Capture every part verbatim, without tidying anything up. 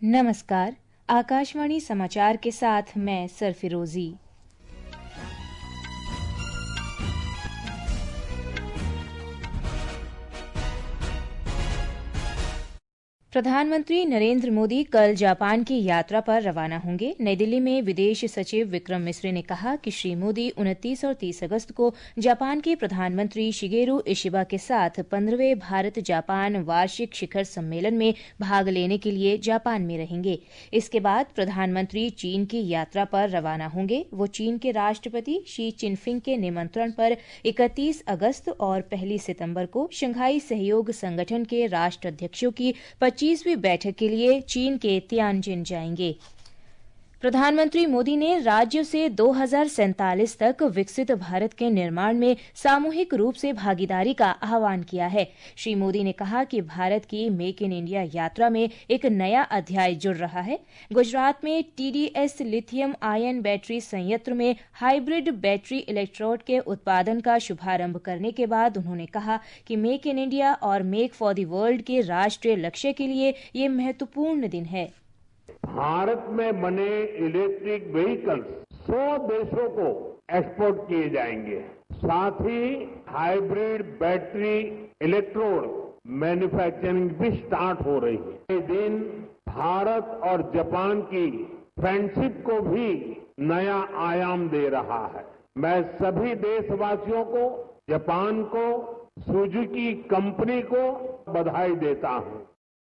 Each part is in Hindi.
नमस्कार। आकाशवाणी समाचार के साथ मैं सरफिरोजी। प्रधानमंत्री नरेंद्र मोदी कल जापान की यात्रा पर रवाना होंगे। नई दिल्ली में विदेश सचिव विक्रम मिस्री ने कहा कि श्री मोदी उनतीस और तीस अगस्त को जापान के प्रधानमंत्री शिगेरू इशिबा के साथ पंद्रहवें भारत जापान वार्षिक शिखर सम्मेलन में भाग लेने के लिए जापान में रहेंगे। इसके बाद प्रधानमंत्री चीन की यात्रा पर रवाना होंगे। वो चीन के राष्ट्रपति शी चिनफिंग के निमंत्रण पर इकतीस अगस्त और पहली सितंबर को शंघाई सहयोग संगठन के राष्ट्राध्यक्षों की पच्चीसवीं बैठक के लिए चीन के तियानजिन जाएंगे। प्रधानमंत्री मोदी ने राज्यों से दो हज़ार सैंतालीस तक विकसित भारत के निर्माण में सामूहिक रूप से भागीदारी का आह्वान किया है। श्री मोदी ने कहा कि भारत की मेक इन इंडिया यात्रा में एक नया अध्याय जुड़ रहा है। गुजरात में टीडीएस लिथियम आयन बैटरी संयंत्र में हाइब्रिड बैटरी इलेक्ट्रोड के उत्पादन का शुभारंभ करने के बाद उन्होंने कहा कि मेक इन इंडिया और मेक फॉर द वर्ल्ड के राष्ट्रीय लक्ष्य के लिए ये महत्वपूर्ण दिन है। भारत में बने इलेक्ट्रिक व्हीकल्स सौ देशों को एक्सपोर्ट किए जाएंगे। साथ ही हाइब्रिड बैटरी इलेक्ट्रोड मैन्युफैक्चरिंग भी स्टार्ट हो रही है। ये दिन भारत और जापान की फ्रेंडशिप को भी नया आयाम दे रहा है। मैं सभी देशवासियों को, जापान को, सुजुकी कंपनी को बधाई देता हूं।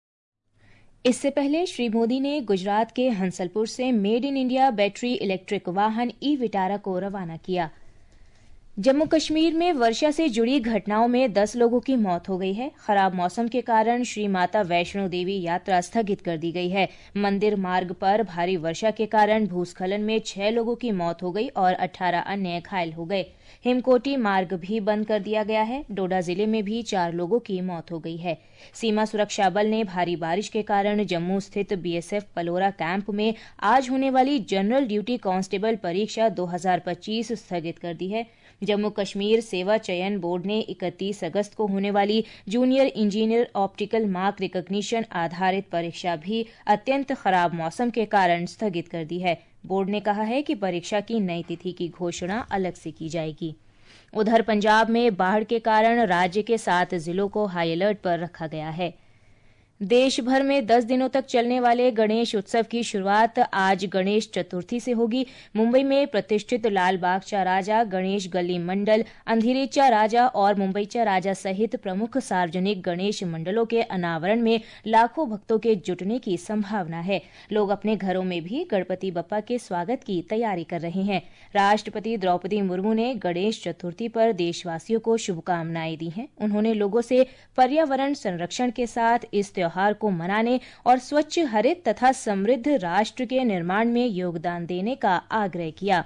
इससे पहले श्री मोदी ने गुजरात के हंसलपुर से made in India battery electric वाहन ई विटारा को रवाना किया। जम्मू कश्मीर में वर्षा से जुड़ी घटनाओं में दस लोगों की मौत हो गई है। खराब मौसम के कारण श्री माता वैष्णो देवी यात्रा स्थगित कर दी गई है। मंदिर मार्ग पर भारी वर्षा के कारण भूस्खलन में छह लोगों की मौत हो गई और अठारह अन्य घायल हो गए। हिमकोटी मार्ग भी बंद कर दिया गया है। डोडा जिले में भी चार लोगों की मौत हो गई है। सीमा सुरक्षा बल ने भारी बारिश के कारण जम्मू स्थित बीएसएफ पलोरा कैंप में आज होने वाली जनरल ड्यूटी कांस्टेबल परीक्षा दो हज़ार पच्चीस स्थगित कर दी है। जम्मू कश्मीर सेवा चयन बोर्ड ने इकतीस अगस्त को होने वाली junior engineer optical mark recognition आधारित परीक्षा भी अत्यंत खराब मौसम के कारण स्थगित कर दी है। बोर्ड ने कहा है कि परीक्षा की नई तिथि की घोषणा अलग से की जाएगी। उधर पंजाब में बाढ़ के कारण राज्य के सात जिलों को हाई अलर्ट पर रखा गया है। देश भर में दस दिनों तक चलने वाले गणेश उत्सव की शुरुआत आज गणेश चतुर्थी से होगी। मुंबई में प्रतिष्ठित लाल बागचा राजा, गणेश गली मंडल, अंधेरीचा राजा और मुंबईचा राजा सहित प्रमुख सार्वजनिक गणेश मंडलों के अनावरण में लाखों भक्तों के जुटने की संभावना है। लोग अपने घरों में भी गणपति बप्पा के स्वागत की तैयारी कर रहे हैं। राष्ट्रपति द्रौपदी मुर्मू ने गणेश चतुर्थी पर देशवासियों को शुभकामनाएं दी हैं। उन्होंने लोगों से पर्यावरण संरक्षण के साथ इस त्योहार को मनाने और स्वच्छ, हरित तथा समृद्ध राष्ट्र के निर्माण में योगदान देने का आग्रह किया।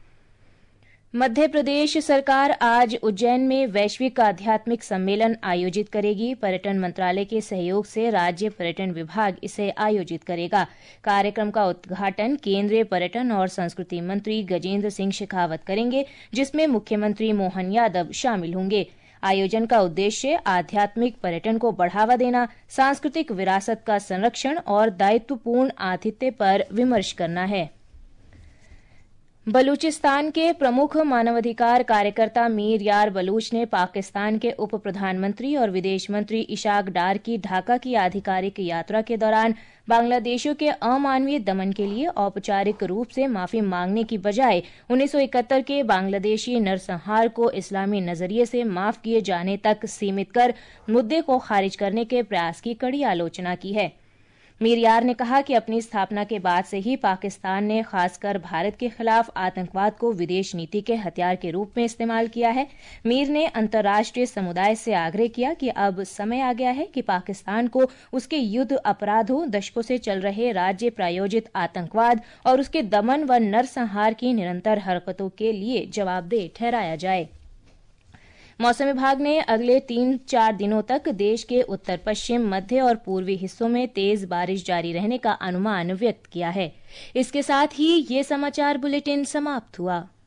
मध्य प्रदेश सरकार आज उज्जैन में वैश्विक आध्यात्मिक सम्मेलन आयोजित करेगी। पर्यटन मंत्रालय के सहयोग से राज्य पर्यटन विभाग इसे आयोजित करेगा। कार्यक्रम का उद्घाटन केंद्रीय पर्यटन और संस्कृति मंत्री गजेंद्र सिंह शेखावत करेंगे, जिसमें मुख्यमंत्री मोहन यादव शामिल होंगे। आयोजन का उद्देश्य आध्यात्मिक पर्यटन को बढ़ावा देना, सांस्कृतिक विरासत का संरक्षण और दायित्वपूर्ण आतिथ्य पर विमर्श करना है। बलूचिस्तान के प्रमुख मानवाधिकार कार्यकर्ता मीर यार बलूच ने पाकिस्तान के उप प्रधानमंत्री और विदेश मंत्री इशाक डार की ढाका की आधिकारिक यात्रा के दौरान बांग्लादेशियों के अमानवीय दमन के लिए औपचारिक रूप से माफी मांगने की बजाय उन्नीस सौ इकहत्तर के बांग्लादेशी नरसंहार को इस्लामी नजरिए से माफ किए जाने तक सीमित कर मुद्दे को खारिज करने के प्रयास की कड़ी आलोचना की है। मीर यार ने कहा कि अपनी स्थापना के बाद से ही पाकिस्तान ने खासकर भारत के खिलाफ आतंकवाद को विदेश नीति के हथियार के रूप में इस्तेमाल किया है। मीर ने अंतर्राष्ट्रीय समुदाय से आग्रह किया कि अब समय आ गया है कि पाकिस्तान को उसके युद्ध अपराधों, दशकों से चल रहे राज्य प्रायोजित आतंकवाद और उसके दमन व नरसंहार की निरंतर हरकतों के लिए जवाबदेह ठहराया जाए। मौसम विभाग ने अगले तीन चार दिनों तक देश के उत्तर पश्चिम, मध्य और पूर्वी हिस्सों में तेज बारिश जारी रहने का अनुमान व्यक्त किया है। इसके साथ ही ये समाचार बुलेटिन समाप्त हुआ।